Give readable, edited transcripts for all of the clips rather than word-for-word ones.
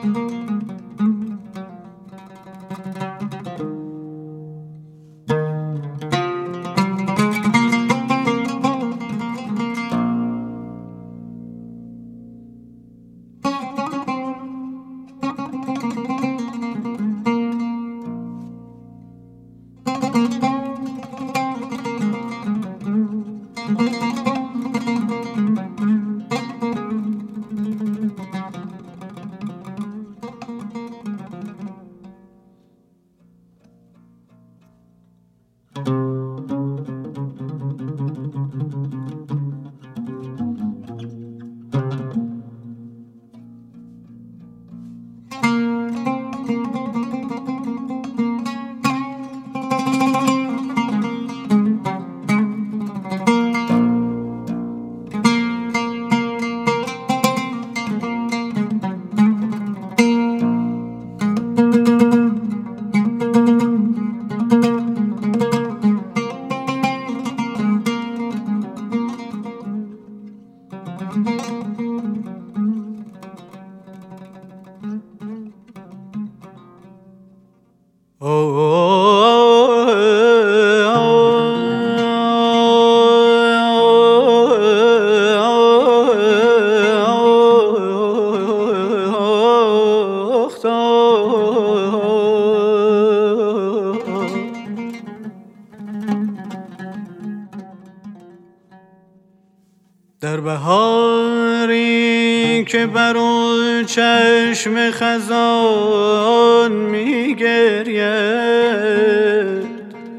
در بهاری که بر او چشم خزان می گرید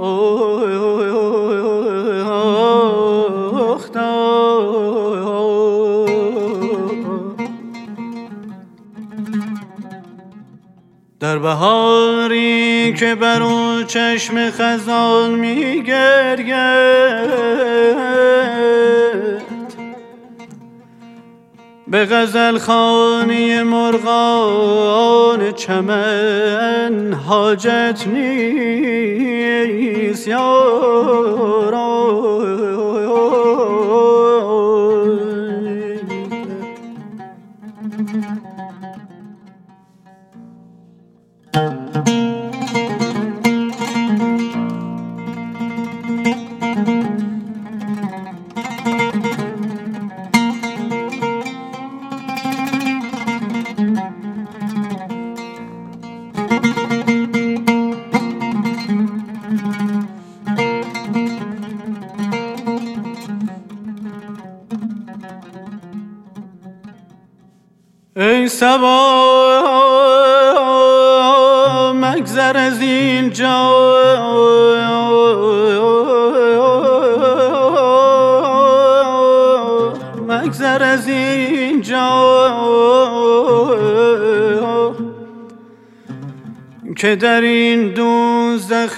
در بهاری که بر او چشم خزان می گرید به غزل خوانی مرغان چمن حاجت نیست یارا. ای صبا مگذر از اینجا، مگذر از اینجا که در این دوزخ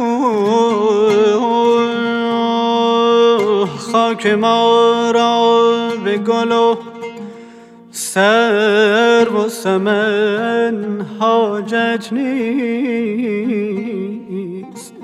روح خاک ما را به گل و سرو و سمن حاجت نیست.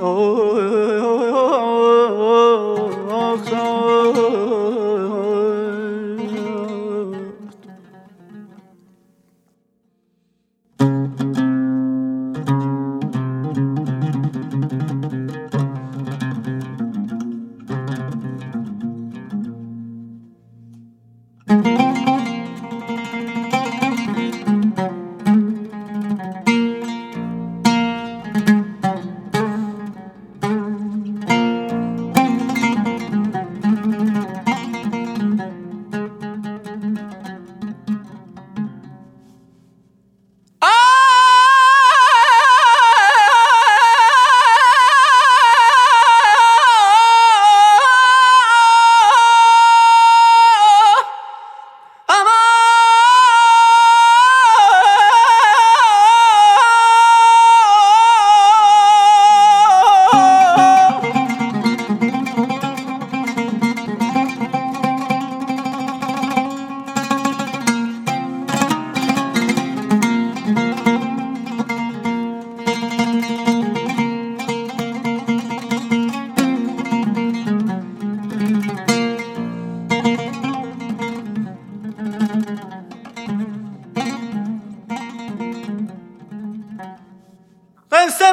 قصه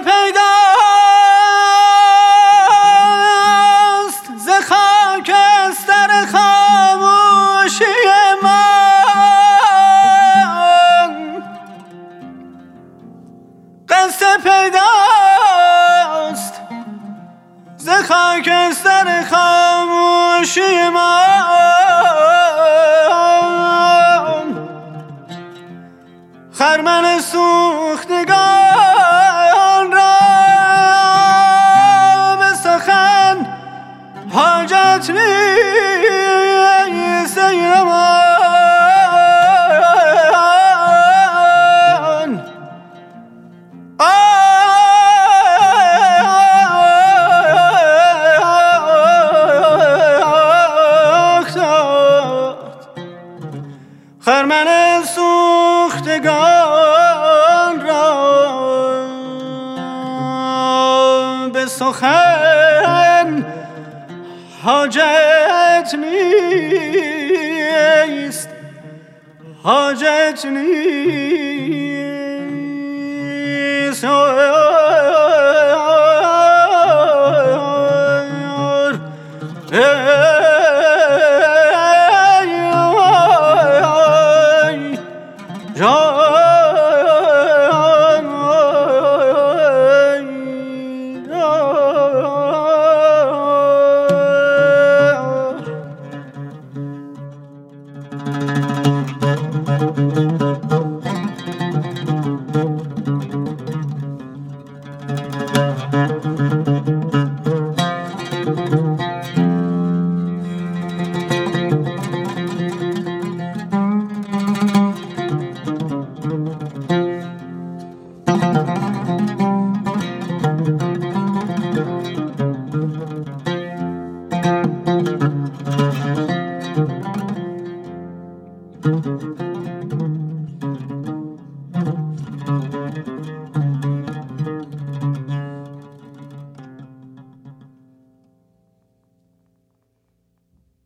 پیداست ز خاکستر خاموشی من، قصه پیداست ز خاکستر خاموشی من. خرمن سوختگان را به سخن حاجت نیست ای رمان. خرمن سوختگان را به سخن حاجت نیست، حاجت نیست.